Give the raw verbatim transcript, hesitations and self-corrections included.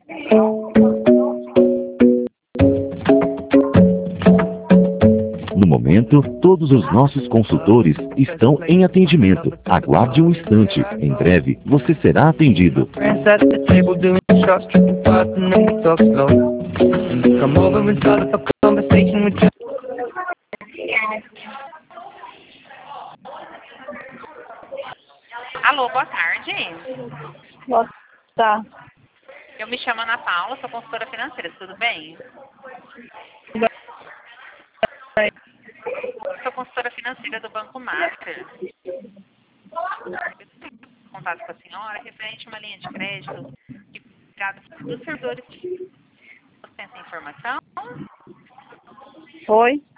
No momento, todos os nossos consultores estão em atendimento. Aguarde um instante. Em breve, você será atendido. Alô, boa tarde. Boa tarde. Eu me chamo Ana Paula, sou consultora financeira, tudo bem? Sou consultora financeira do Banco Master. Contato com a senhora referente a uma linha de crédito que dos servidores. Você tem essa informação? Foi?